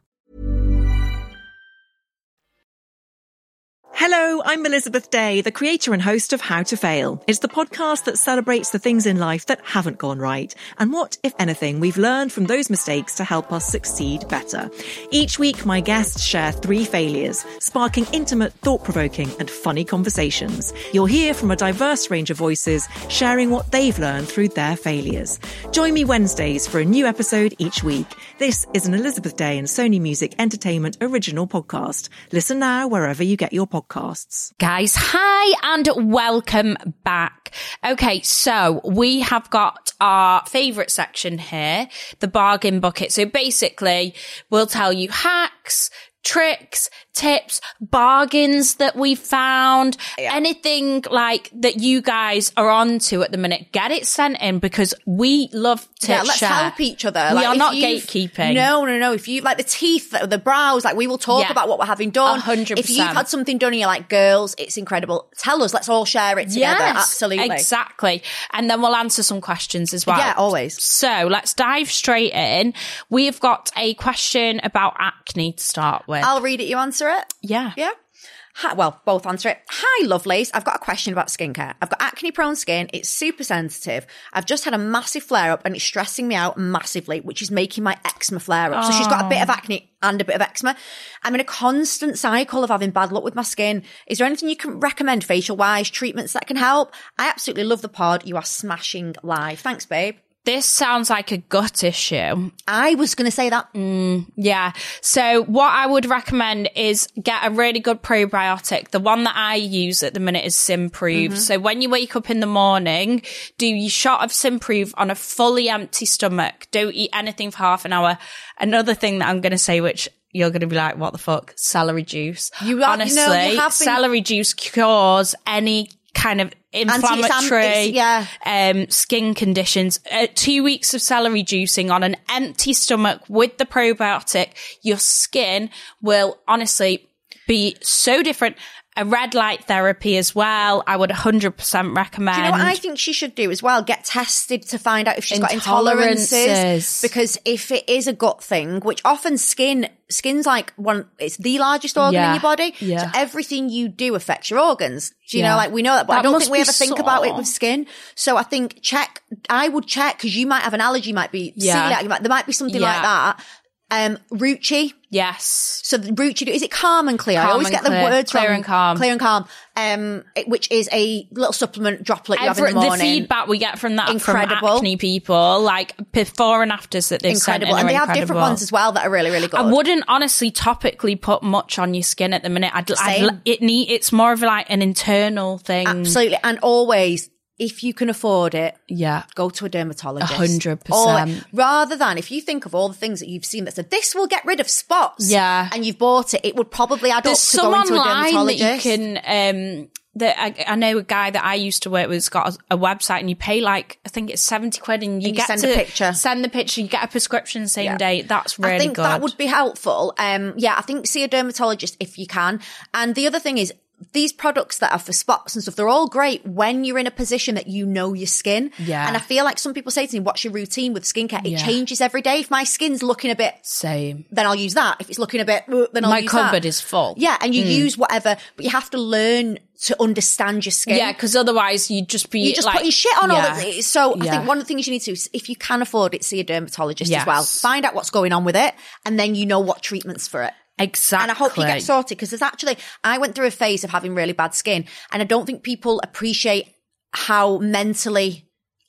Hello, I'm Elizabeth Day, the creator and host of How to Fail. It's the podcast that celebrates the things in life that haven't gone right and what, if anything, we've learned from those mistakes to help us succeed better. Each week, my guests share three failures, sparking intimate, thought-provoking and funny conversations. You'll hear from a diverse range of voices sharing what they've learned through their failures. Join me Wednesdays for a new episode each week. This is an Elizabeth Day and Sony Music Entertainment original podcast. Listen now wherever you get your podcasts. Guys, hi and welcome back. Okay, so we have got our favourite section here, the bargain bucket. So basically, we'll tell you hacks, tricks, tips, bargains that we found, yeah. anything like that you guys are onto at the minute, get it sent in because we love to yeah, let's share. help each other. We like, are not you've- gatekeeping. No, no, no. If you like the teeth, the brows, like we will talk Yeah. about what we're having done. A hundred If you've percent. had something done and you're like, girls, it's incredible. Tell us. Let's all share it together. Yes, Absolutely. exactly. And then we'll answer some questions as well. Yeah, always. So let's dive straight in. We've got a question about acne to start with. I'll read it. You answer it. yeah. Yeah. Hi, well, both answer it. Hi, lovelies. I've got a question about skincare. I've got acne-prone skin. It's super sensitive. I've just had a massive flare-up and it's stressing me out massively, which is making my eczema flare up. So she's got a bit of acne and a bit of eczema. I'm in a constant cycle of having bad luck with my skin. Is there anything you can recommend facial-wise, treatments that can help? I absolutely love the pod. You are smashing live. Thanks, babe. This sounds like a gut issue. I was going to say that. Mm, yeah. So what I would recommend is get a really good probiotic. The one that I use at the minute is Simprove. Mm-hmm. So when you wake up in the morning, do your shot of Simprove on a fully empty stomach. Don't eat anything for half an hour. Another thing that I'm going to say, which you're going to be like, what the fuck? Celery juice. You are, Honestly, you know, you have been- celery juice cures any kind of inflammatory yeah. um, skin conditions. Uh, two weeks of celery juicing on an empty stomach with the probiotic, your skin will honestly be so different. A red light therapy as well, I would one hundred percent recommend. Do you know what I think she should do as well? Get tested to find out if she's got intolerances. Intolerances. Because if it is a gut thing, which often skin, skin's like one, it's the largest organ Yeah. in your body. Yeah. So everything you do affects your organs. Do you Yeah. know, like we know that, but That I don't must think we be ever think about it sore. with skin. So I think check, I would check because you might have an allergy, you might be Yeah. celiac, you might, there might be something Yeah. like that. Um, Ruchi. Yes. So the Ruchi, is it Calm and Clear? I Calm always and get the Clear. words Clear wrong. and Calm. Clear and Calm. Um, it- which is a little supplement droplet you Every, have in the the morning. feedback we get from that Incredible. from acne people, like before and afters that they've sent in Incredible. are And they have incredible. different ones as well that are really, really good. I wouldn't honestly topically put much on your skin at the minute. I'd, I'd Same. it need it's more of like an internal thing. Absolutely. And always, if you can afford it, Yeah. go to a dermatologist. A hundred Always. percent. Rather than if you think of all the things that you've seen that said, this will get rid of spots. Yeah. And you've bought it, it would probably add There's up to some going to a online that dermatologist. you can. Um, that I, I know a guy that I used to work with has got a, a website, and you pay like I think it's seventy quid, and you And you get send to a picture. Send the picture. You get a prescription same Yeah. day. That's really I think good. that would be helpful. Um, yeah, I think see a dermatologist if you can. And the other thing is, these products that are for spots and stuff, they're all great when you're in a position that you know your skin. Yeah. And I feel like some people say to me, what's your routine with skincare? It Yeah. changes every day. If my skin's looking a bit, Same. then I'll use that. If it's looking a bit, uh, then I'll My use cupboard that. is full. Yeah, and you Mm. use whatever, but you have to learn to understand your skin. Yeah, because otherwise you'd just be You're just like, putting shit on all yeah. the So I Yeah. think one of the things you need to do is, if you can afford it, see a dermatologist Yes. as well. Find out what's going on with it, and then you know what treatments for it. Exactly. And I hope you get sorted, because there's actually, I went through a phase of having really bad skin, and I don't think people appreciate how mentally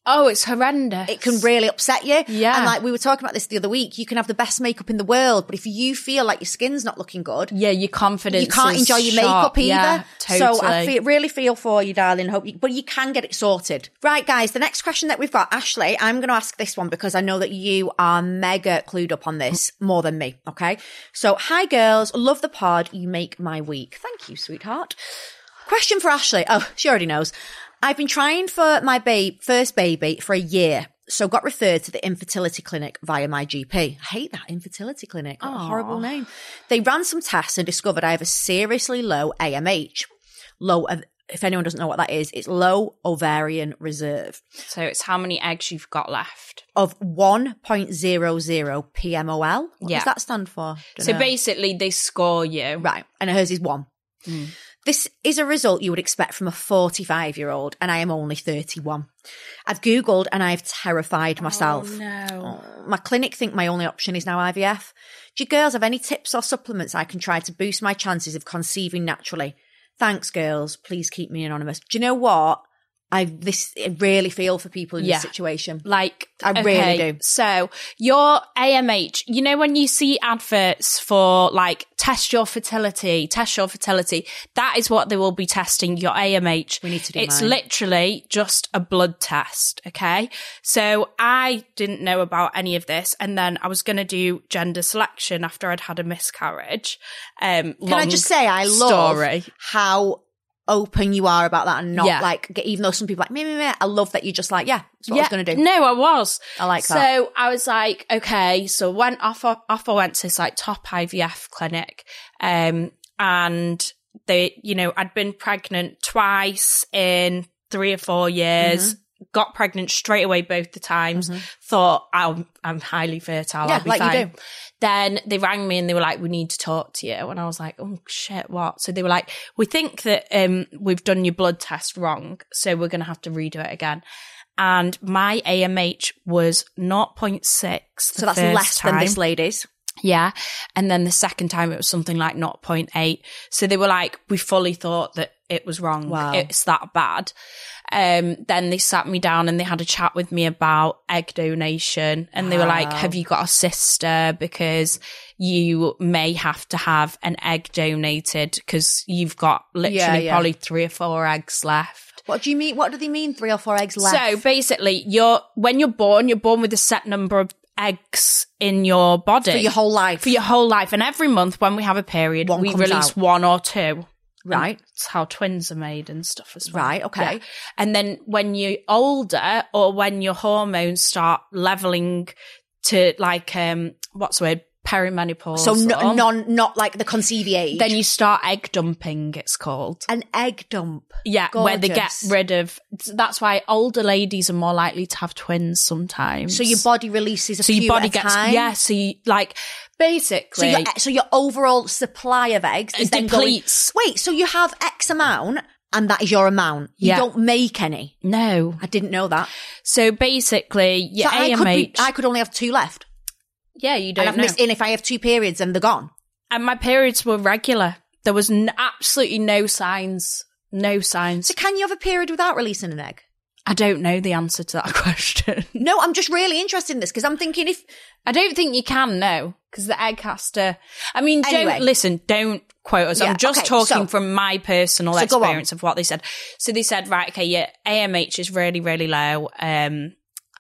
Oh, it's horrendous. It can really upset you. Yeah. And like we were talking about this the other week, you can have the best makeup in the world, but if you feel like your skin's not looking good, yeah, your confidence, you can't is enjoy your shot. makeup either. Yeah, totally. So I feel, really feel for you, darling. Hope you, but you can get it sorted. Right, guys, the next question that we've got, Ashley, I'm going to ask this one because I know that you are mega clued up on this more than me. Okay. So, hi girls, love the pod. You make my week. Thank you, sweetheart. Question for Ashley. Oh, she already knows. I've been trying for my babe, first baby for a year, so got referred to the infertility clinic via my G P. I hate that, infertility clinic. What a horrible name. They ran some tests and discovered I have a seriously low A M H. Low, if anyone doesn't know what that is, it's low ovarian reserve. So it's how many eggs you've got left. Of one point zero zero P M O L. What yeah. does that stand for? Don't so know. basically they score you. Right, and hers is one. Mm. This is a result you would expect from a forty-five-year-old, and I am only thirty-one. I've Googled and I've terrified myself. Oh, no. Oh, my clinic think my only option is now I V F. Do you girls have any tips or supplements I can try to boost my chances of conceiving naturally? Thanks, girls. Please keep me anonymous. Do you know what? I this I really feel for people in yeah. this situation. Like, I okay, really do. So your A M H, you know, when you see adverts for like test your fertility, test your fertility, that is what they will be testing, your A M H. We need to do It's mine. literally just a blood test. Okay. So I didn't know about any of this. And then I was going to do gender selection after I'd had a miscarriage. Um, Can I just say, I love story. how open you are about that and not Yeah. like, even though some people are like, me, me, me, I love that you're just like, yeah, that's what I was going to do. No, I was. I like so that. So I was like, okay, so went off, off I went to this like top I V F clinic, um, and they, you know, I'd been pregnant twice in three or four years. Mm-hmm. Got pregnant straight away both the times. Mm-hmm. Thought I'm I'm highly fertile. Yeah, I'll be like fine. you do. Then they rang me and they were like, "We need to talk to you." And I was like, "Oh shit, what?" So they were like, "We think that um we've done your blood test wrong, so we're going to have to redo it again." And my A M H was zero point six. So that's less time. than this lady's. Yeah. And then the second time it was something like zero point eight. So they were like, we fully thought that it was wrong. Wow. It's that bad. Um, then they sat me down and they had a chat with me about egg donation. And they were like, have you got a sister? Because you may have to have an egg donated because you've got literally Yeah, yeah. probably three or four eggs left. What do you mean? What do they mean? Three or four eggs left? So basically, you're when you're born, you're born with a set number of eggs in your body for your whole life. For your whole life, and every month when we have a period, One we comes release out. one or two. Right. And that's how twins are made and stuff as well. Right, okay. Yeah. And then when you're older, or when your hormones start leveling to like um, what's the word? Perimenopause. So or- no, non, not like the conceiving age. Then you start egg dumping. It's called. An egg dump. Yeah, where they get Gorgeous. rid of. That's why older ladies are more likely to have twins sometimes. So your body releases a so few your body at a gets time? yeah. So you, like So basically, your, so your overall supply of eggs is It then going... depletes. Wait, so you have X amount and that is your amount. You Yeah. don't make any. no. I didn't know that. So basically, your so I A M could, H. be, I could only have two left. yeah, you And don't I've know. missed in if I have two periods and they're gone. And my periods were regular. There was n- absolutely no signs. No signs. So can you have a period without releasing an egg? I don't know the answer to that question. No, I'm just really interested in this because I'm thinking if... I don't think you can, no, because the egg has to. I mean, Anyway. don't listen, don't quote us. Yeah, I'm just okay, talking so- from my personal So go on. experience of what they said. So they said, right, okay, your A M H is really, really low. Um,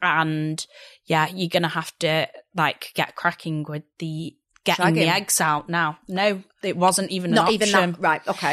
and yeah, you're going to have to like get cracking with the getting the Shagging. eggs out now. No, it wasn't even Not an even option. that. Right, okay.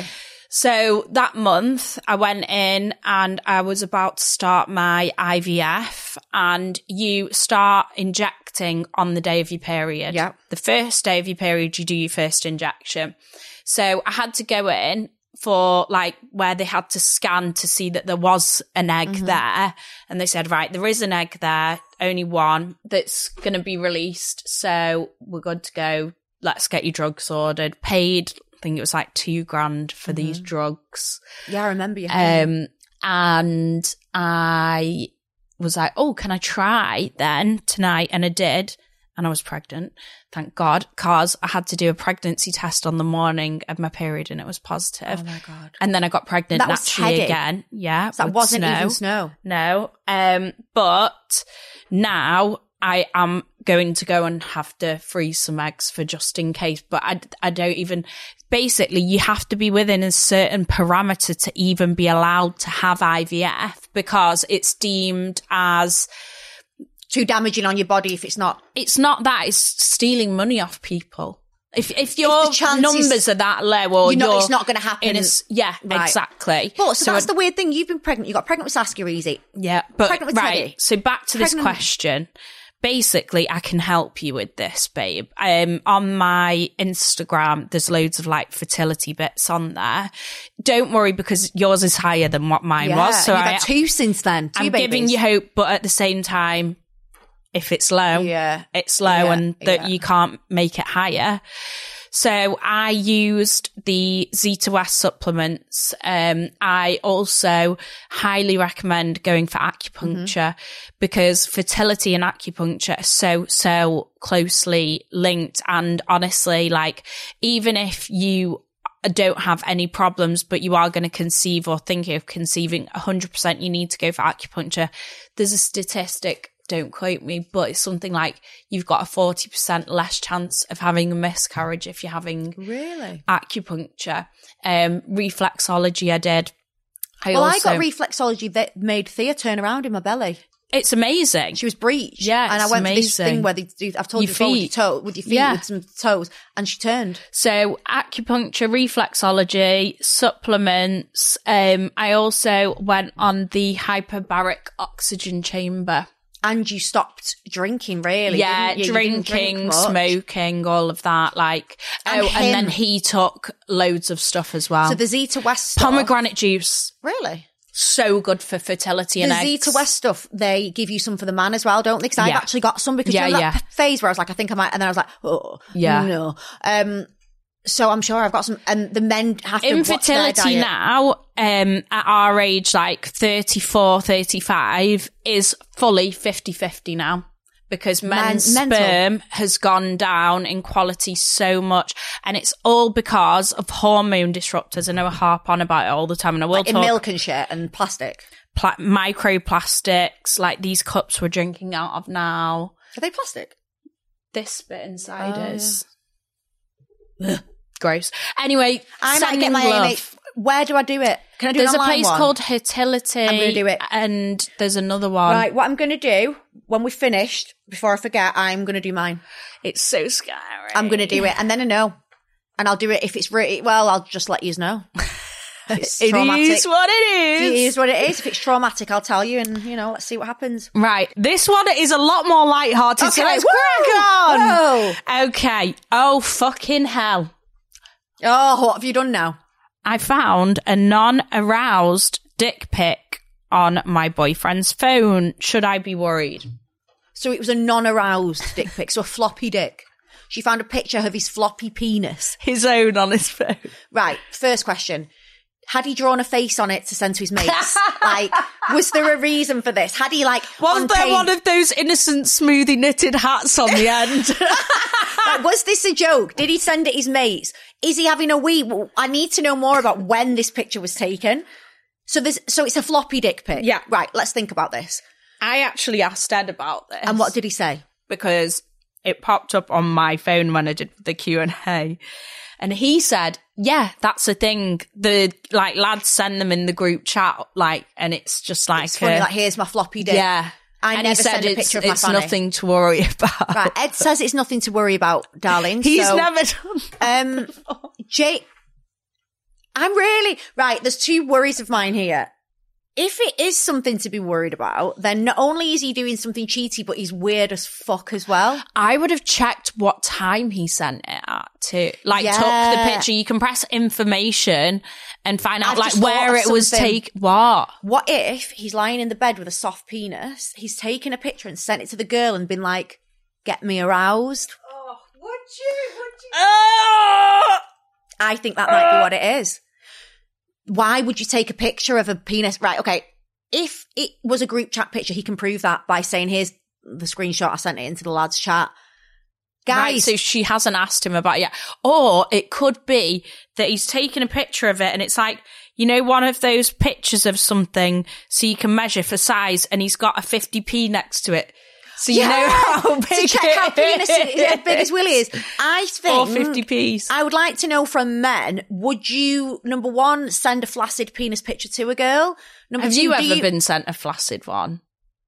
So that month I went in and I was about to start my I V F, and you start injecting on the day of your period. Yeah. The first day of your period, you do your first injection. So I had to go in for like where they had to scan to see that there was an egg Mm-hmm. there. And they said, right, there is an egg there, only one that's going to be released. So we're good to go. Let's get your drugs ordered. Paid, I think it was like two grand for Mm-hmm. these drugs. Yeah, I remember you. Um, and I was like, oh, can I try then tonight? And I did. and I was pregnant, thank God, because I had to do a pregnancy test on the morning of my period and it was positive. Oh my God. And then I got pregnant That was naturally Teddy. again. Yeah. So that with wasn't snow. even snow. No. Um, but now I am going to go and have to freeze some eggs for just in case. But I, I don't even, basically you have to be within a certain parameter to even be allowed to have I V F because it's deemed as too damaging on your body if it's not. It's not that, it's stealing money off people. If if your If the chances- numbers are that low or You know you're it's not going to happen. in a s- yeah, Right. exactly. But so, that's I- the weird thing. You've been pregnant. You got pregnant with Saskia Easy. Yeah, but Pregnant with right. Teddy. So back to this Pregnant- question. Basically, I can help you with this, babe. Um, on my Instagram, there's loads of like fertility bits on there. Don't worry because yours is higher than what mine Yeah, was. So you've I, had two since then. Two I'm babies. giving you hope, but at the same time, if it's low, Yeah. it's low Yeah, and that yeah. you can't make it higher. So I used the Zeta West supplements. Um, I also highly recommend going for acupuncture Mm-hmm. because fertility and acupuncture are so, so closely linked. And honestly, like, even if you don't have any problems, but you are going to conceive or thinking of conceiving, one hundred percent you need to go for acupuncture. There's a statistic, don't quote me, but it's something like you've got a forty percent less chance of having a miscarriage if you're having Really? acupuncture. Um, reflexology I did. I Well, also, I got reflexology that made Thea turn around in my belly. It's amazing. She was breached. Yeah, and I it's went to this amazing. thing where they do. I've told Your you before with your feet. toe, with your feet, Yeah. with some toes, and she turned. So acupuncture, reflexology, supplements. Um, I also went on the hyperbaric oxygen chamber. And you stopped drinking, really? Yeah, didn't you? You didn't drink drinking, much. smoking, all of that. Like, And oh, and then him. he took loads of stuff as well. So the Zeta West stuff, Pomegranate juice, really. so good for fertility The and eggs. Zeta West stuff, they give you some for the man as well, don't they? Because I've Yeah. actually got some because Yeah, you know that yeah. p- phase where I was like, I think I might, and then I was like, oh, Yeah. no. Um, so I'm sure I've got some, and the men have to watch their Infertility diet. now, um, at our age, like thirty-four, thirty-five, is fully fifty-fifty now. Because men's Men- mental. sperm has gone down in quality so much. And it's all because of hormone disruptors. I know I harp on about it all the time. And I will Like in talk milk and shit and plastic. pla- microplastics, like these cups we're drinking out of now. Are they plastic? This bit inside Oh, is Ugh, gross. Anyway, I might sending get my love. A M H. Where do I do it? Can I do There's an a online place one? called Fertility. I'm gonna do it. And there's another one. Right, what I'm going to do when we're finished, before I forget, I'm going to do mine. It's so scary. I'm going to do it, and then I know. And I'll do it if it's really, well, I'll just let you know. If it's It traumatic. is what it is. It is what it is. If it's traumatic, I'll tell you, and, you know, let's see what happens. Right, this one is a lot more lighthearted, so Okay, let's woo! crack on. Whoa. Okay. Oh, fucking hell. Oh, what have you done now? I found a non-aroused dick pic on my boyfriend's phone. Should I be worried? So it was a non-aroused dick pic, so a floppy dick. She found a picture of his floppy penis. His own on his phone. Right, first question. Had he drawn a face on it to send to his mates? Like, was there a reason for this? Had he, like, Was on there pain- one of those innocent smoothie knitted hats on the end? Like, was this a joke? Did he send it his mates? Is he having a wee? Well, I need to know more about when this picture was taken. So there's, so it's a floppy dick pic. Yeah. Right, let's think about this. I actually asked Ed about this. And what did he say? Because it popped up on my phone when I did the Q and A. And he said, yeah, that's a thing. The, like, lads send them in the group chat, like, and it's just like, It's funny, a- like, here's my floppy dick. yeah. I and never he said send a it's, picture of my it's fanny. nothing to worry about. Right, Ed says it's nothing to worry about, darling. He's so, never done that. Um, Jay, I'm really, right, there's two worries of mine here. If it is something to be worried about, then not only is he doing something cheaty, but he's weird as fuck as well. I would have checked what time he sent it at too. Like, Yeah. took the picture. You can press information and find out, I've like, just thought where of it was something. taken. What? What if he's lying in the bed with a soft penis, he's taken a picture and sent it to the girl and been like, get me aroused? Oh, would you? Would you? Oh! I think that might be what it is. Why would you take a picture of a penis? Right, okay. If it was a group chat picture, he can prove that by saying, here's the screenshot, I sent it into the lads' chat. Guys. Right, so she hasn't asked him about it yet. Or it could be that he's taken a picture of it and it's like, you know, one of those pictures of something so you can measure for size and he's got a fifty p next to it. So you yeah. know how big to check how penis is, how big as Willie is. I think or fifty p's. I would like to know from men, would you, number one, send a flaccid penis picture to a girl? Number Have two, you ever you... been sent a flaccid one?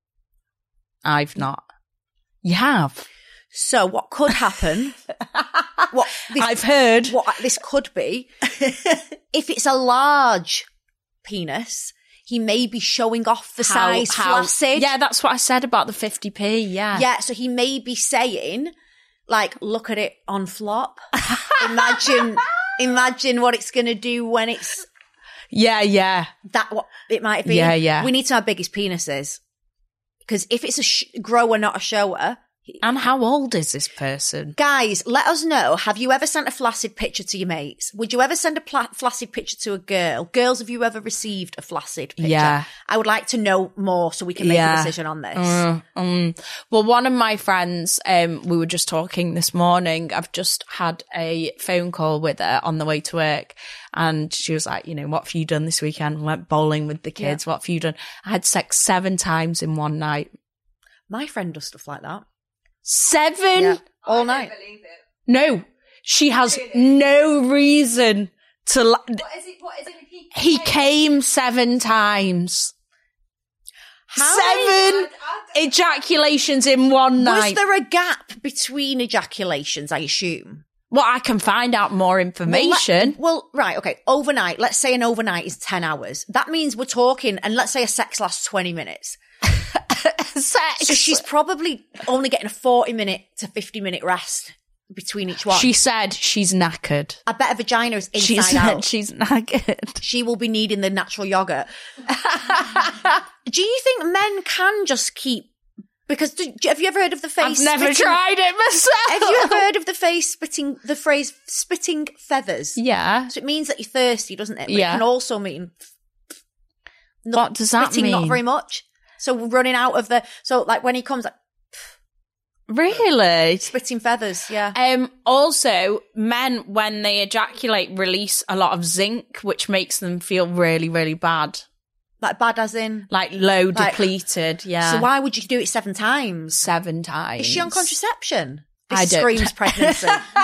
I've not. You have? So what could happen? what this, I've heard. What this could be, if it's a large penis, he may be showing off the How- size how- flaccid. Yeah, that's what I said about the fifty p, yeah. Yeah, so he may be saying, like, look at it on flop. imagine, imagine what it's going to do when it's Yeah, yeah. that. What it might be. Yeah, yeah. We need to know how big his penis is, because if it's a sh- grower, not a shower. And how old is this person? Guys, let us know. Have you ever sent a flaccid picture to your mates? Would you ever send a pla- flaccid picture to a girl? Girls, have you ever received a flaccid picture? Yeah. I would like to know more so we can make Yeah. a decision on this. Mm, mm. Well, one of my friends, um, we were just talking this morning. I've just had a phone call with her on the way to work. And she was like, you know, what have you done this weekend? I went bowling with the kids. Yeah. What have you done? I had sex seven times in one night. My friend does stuff like that. Seven? Yeah. All night. No, she has no reason to. Li- What is it? What is it? He, he came seven times. How Seven many- ejaculations in one Was night. there a gap between ejaculations, I assume? Well, I can find out more information. Well, let- well, right, okay. Overnight, let's say an overnight is ten hours. That means we're talking, and let's say a sex lasts twenty minutes. Sex. So she's probably only getting a forty minute to fifty minute rest between each one. She said she's knackered. I bet a vagina is inside She said out. she's knackered. She will be needing the natural yogurt. Do you think men can just keep? Because do, do- have you ever heard of the face? I've never spitting- tried it myself. Have you ever heard of the face spitting? The phrase "spitting feathers." Yeah. So it means that you're thirsty, doesn't it? But Yeah. It can also mean. What does that spitting mean? Not very much. So we're running out of the. So like when he comes, like Really? spitting feathers. Yeah. Um, also, men, when they ejaculate, release a lot of zinc, which makes them feel really, really bad. Like bad as in. Like low Like- depleted, yeah. So why would you do it seven times? Seven times. Is she on contraception? This I don't- screams pregnancy.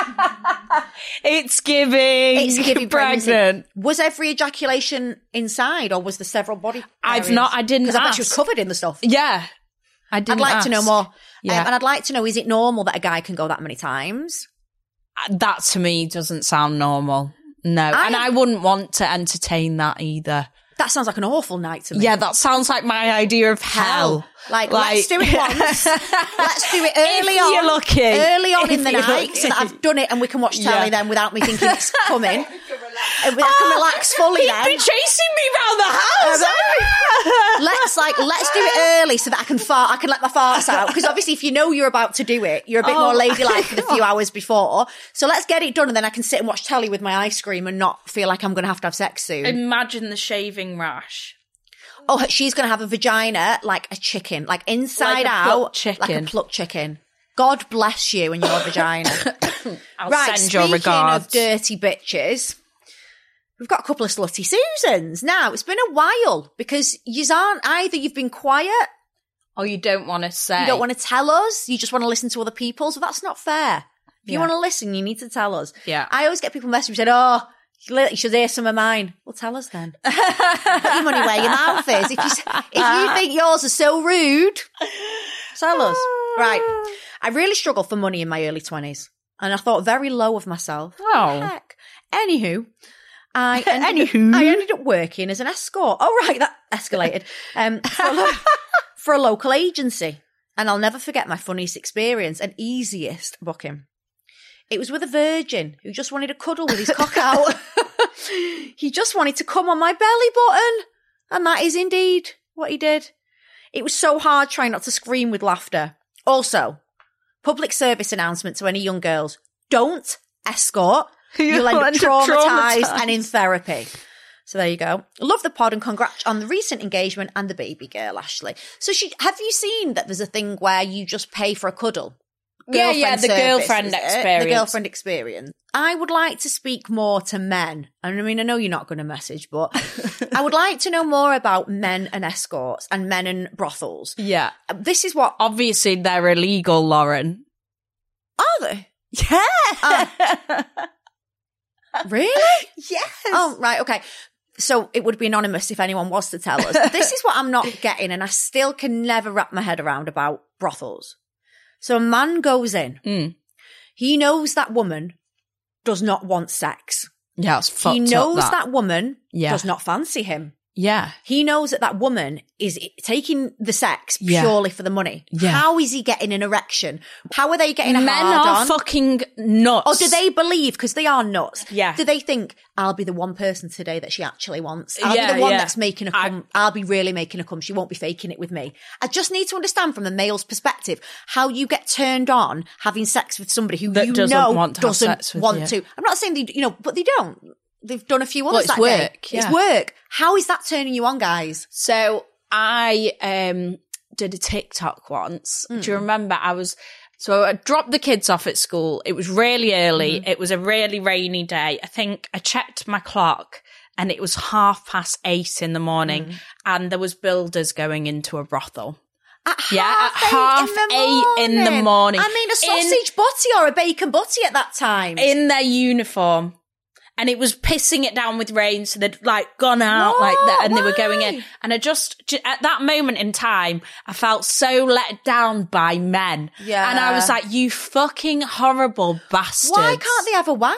It's giving. It's giving pregnancy. pregnant. Was every ejaculation inside, or was there several body? I've areas? not- I didn't Because I bet she was ask. covered in the stuff. Yeah. I didn't I'd like to know ask. more. Yeah. Um, and I'd like to know: is it normal that a guy can go that many times? That to me doesn't sound normal. No. I- and I wouldn't want to entertain that either. That sounds like an awful night to me. Yeah, that sounds like my idea of hell. Like, let's do it once. Let's do it early If on. you're lucky. Early on If in the you're night, lucky. so that I've done it and we can watch telly Yeah. then without me thinking it's coming. And I can relax fully He'd then. be chasing me round the house. Let's like let's do it early so that I can fart. I can let my farts out because obviously if you know you're about to do it, you're a bit Oh. more ladylike for the few hours before. So let's get it done, and then I can sit and watch telly with my ice cream and not feel like I'm going to have to have sex soon. Imagine the shaving rash. Oh, she's going to have a vagina like a chicken, like inside Like a out, plucked chicken. like a plucked chicken. God bless you and your vagina. I'll Right, send your speaking regards. of dirty bitches, we've got a couple of slutty Susans. Now, it's been a while because you aren't either you've been quiet, Oh, you don't want to say. you don't want to tell us, you just want to listen to other people, so that's not fair. If you Yeah. want to listen, you need to tell us. Yeah. I always get people message saying, oh, you should hear some of mine. Well, tell us then. Put your money where your mouth is. If you, s- if you think yours are so rude, tell us. Right. I really struggled for money in my early twenties. And I thought very low of myself. Oh. Heck. Anywho, I ended, Anywho. Up, I ended up working as an escort. Oh, right. That escalated. Um, for, a lo- for a local agency. And I'll never forget my funniest experience and easiest booking. It was with a virgin who just wanted to cuddle with his cock out. He just wanted to come on my belly button. And that is indeed what he did. It was so hard trying not to scream with laughter. Also, public service announcement to any young girls. Don't escort. You'll end up end up traumatized traumatised. and in therapy. So there you go. Love the pod and congrats on the recent engagement and the baby girl, Ashley. So she, have you seen that there's a thing where you just pay for a cuddle? Yeah, yeah, the service, girlfriend is it? experience. The girlfriend experience. I would like to speak more to men. And I mean, I know you're not going to message, but I would like to know more about men and escorts and men and brothels. Yeah. This is what... Obviously, they're illegal, Lauren. Are they? Yeah. Uh, really? Yes. Oh, right, okay. So it would be anonymous if anyone was to tell us. This is what I'm not getting, and I still can never wrap my head around about brothels. So a man goes in. Mm. He knows that woman does not want sex. Yeah, it's fucked He knows up, that. that woman Yeah. does not fancy him. Yeah. He knows that that woman is taking the sex Yeah. purely for the money. Yeah. How is he getting an erection? How are they getting a Men hard are on? fucking nuts. Or do they believe, because they are nuts, Yeah. do they think, I'll be the one person today that she actually wants? I'll Yeah, be the one yeah. that's making a cum. I, I'll be really making a cum. She won't be faking it with me. I just need to understand from the male's perspective how you get turned on having sex with somebody who That you doesn't know want to have doesn't sex with want you. to. I'm not saying they, you know, but they don't. They've done a few Well, others it's that day. work, yeah. It's work. How is that turning you on, guys? So I um, did a TikTok once. Mm. Do you remember? I was so I dropped the kids off at school. It was really early. Mm. It was a really rainy day. I think I checked my clock and it was half past eight in the morning, Mm. and there was builders going into a brothel. At Yeah, half, at half eight, in the eight in the morning. morning. I mean, a sausage butty or a bacon butty at that time. In their uniform. And it was pissing it down with rain, so they'd like gone out like that, and they were going in. Why? And I just, j- at that moment in time, I felt so let down by men. Yeah. And I was like, you fucking horrible bastards. Why can't they have a wank?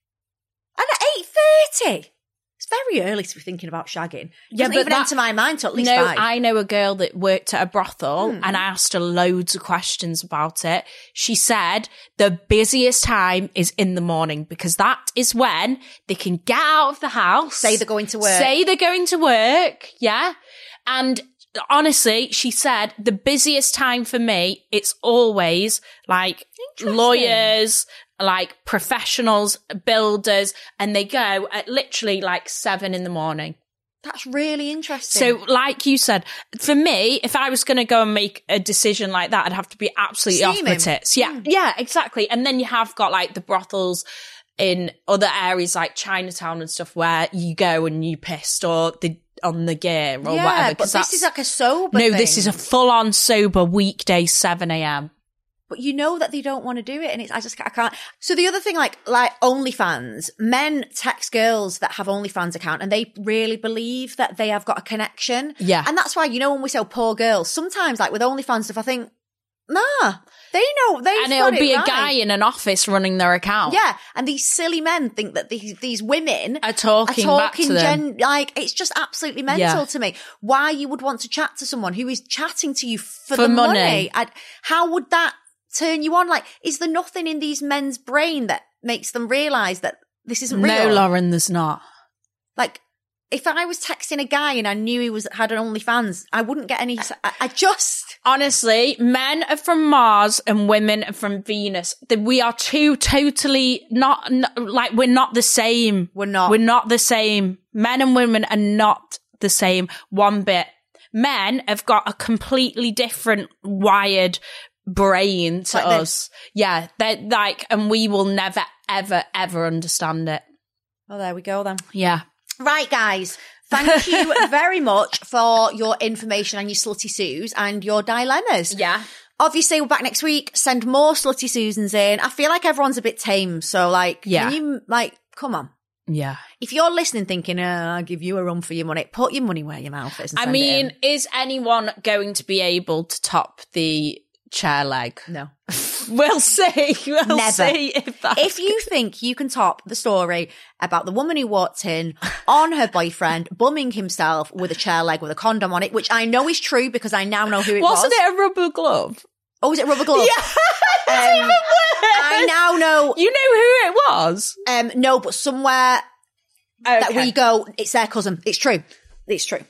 And at eight thirty? It's very early to be thinking about shagging. Yeah, Doesn't but even that- enter my mind till at least No, five. I know a girl that worked at a brothel, Hmm. and I asked her loads of questions about it. She said the busiest time is in the morning, because that is when they can get out of the house. Say they're going to work. Say they're going to work, yeah. And honestly, she said the busiest time for me, it's always like lawyers, like professionals, builders, and they go at literally like seven in the morning. That's really interesting. So, like you said, for me, if I was going to go and make a decision like that, I'd have to be absolutely off Steaming. my tits. Yeah, Mm. yeah, exactly. And then you have got like the brothels in other areas like Chinatown and stuff where you go and you pissed or the on the gear or yeah, whatever. but 'cause this that's- is like a sober no, thing. this is a full-on sober weekday seven a.m. But you know that they don't want to do it, and it's I just I can't. So the other thing, like like OnlyFans, men text girls that have OnlyFans account, and they really believe that they have got a connection. Yeah. and that's why, you know, when we say, oh, poor girls, sometimes like with OnlyFans stuff, I think, nah, they know they And it'll be a guy in an office running their account. Yeah, and these silly men think that these these women Are talking are back talking to them. gen, like it's just absolutely mental Yeah. to me. Why you would want to chat to someone who is chatting to you for, For the money. money? I'd, how would that turn you on? Like, is there nothing in these men's brain that makes them realise that this isn't real? No, Lauren, there's not. Like, if I was texting a guy and I knew he was had an OnlyFans, I wouldn't get any. I, I just. Honestly, men are from Mars and women are from Venus. That we are two totally not, n like we're not the same. We're not. We're not the same. Men and women are not the same one bit. Men have got a completely different wired brain to Like us. this. Yeah, they're like, and we will never, ever, ever understand it. Oh, there we go then. Yeah. Right, guys. Thank you very much for your information and your slutty Sues and your dilemmas. Yeah. Obviously, we're back next week. Send more slutty Susans in. I feel like everyone's a bit tame. So, like, Yeah. can you, like, come on. Yeah. If you're listening thinking, oh, I'll give you a run for your money, put your money where your mouth is. And I send it mean, in. is anyone going to be able to top the chair leg? No. We'll see. We'll Never. see if that. If you think you can top the story about the woman who walked in on her boyfriend bumming himself with a chair leg with a condom on it, which I know is true because I now know who it Wasn't was. it a rubber glove? Oh, was it rubber glove? Yeah. It's Um, even worse. I now know. You know who it was? Um, no, but somewhere that Okay. we go, it's their cousin. It's true. It's true.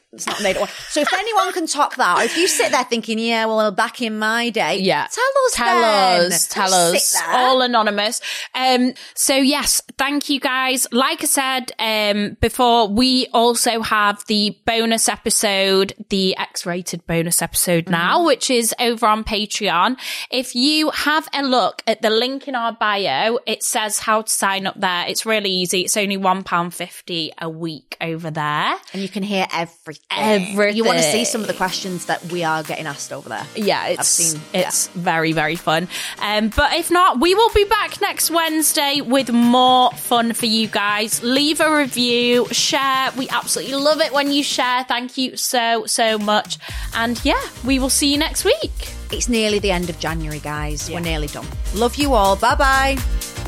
It's not made up. So if anyone can top that, or if you sit there thinking, yeah, well, back in my day, yeah, tell us tell then. us, tell Don't us, sit there. all anonymous. Um, so yes, thank you guys. Like I said, um, before, we also have the bonus episode, the X-rated bonus episode mm-hmm. now, which is over on Patreon. If you have a look at the link in our bio, it says how to sign up there. It's really easy. It's only one pound fifty a week over there. And you can hear everything. Everything. You want to see some of the questions that we are getting asked over there. Yeah, it's, I've seen, it's yeah. very, very fun. Um, but if not, we will be back next Wednesday with more fun for you guys. Leave a review, share. We absolutely love it when you share. Thank you so, so much. And yeah, we will see you next week. It's nearly the end of January, guys. Yeah. We're nearly done. Love you all. Bye-bye.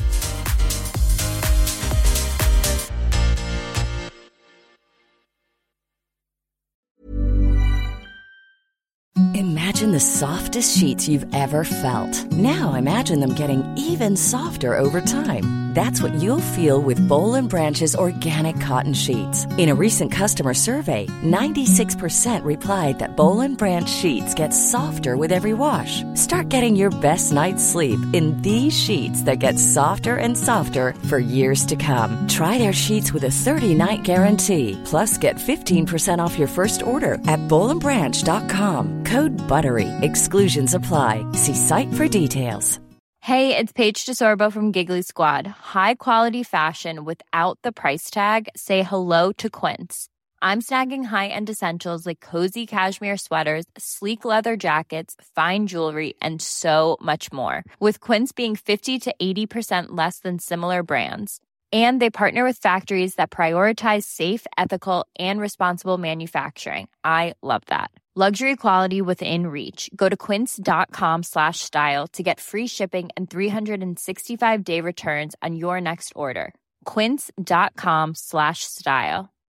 Imagine the softest sheets you've ever felt. Now imagine them getting even softer over time. That's what you'll feel with Boll and Branch's organic cotton sheets. In a recent customer survey, ninety-six percent replied that Boll and Branch sheets get softer with every wash. Start getting your best night's sleep in these sheets that get softer and softer for years to come. Try their sheets with a thirty-night guarantee. Plus, get fifteen percent off your first order at boll and branch dot com. Code BUTTERY. Exclusions apply. See site for details. Hey, it's Paige DeSorbo from Giggly Squad. High quality fashion without the price tag. Say hello to Quince. I'm snagging high-end essentials like cozy cashmere sweaters, sleek leather jackets, fine jewelry, and so much more. With Quince being fifty to eighty percent less than similar brands. And they partner with factories that prioritize safe, ethical, and responsible manufacturing. I love that. Luxury quality within reach. Go to quince.com slash style to get free shipping and three sixty-five day returns on your next order. Quince.com slash style.